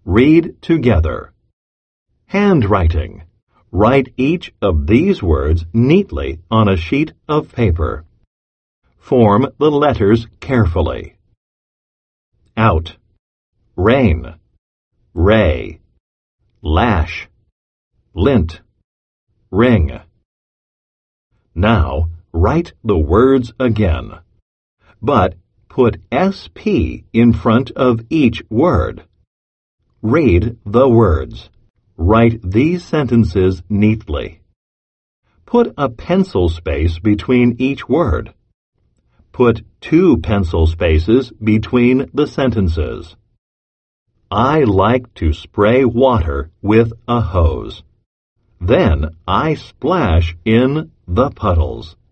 Read together. Handwriting. Write each of these words neatly on a sheet of paper. Form the letters carefully. Out, rain, ray, lash, lint, ring. Now write the words again, but put SP in front of each word. Read the words. Write these sentences neatly. Put a pencil space between each word. Put 2 pencil spaces between the sentences. I like to spray water with a hose. Then I splash in the puddles.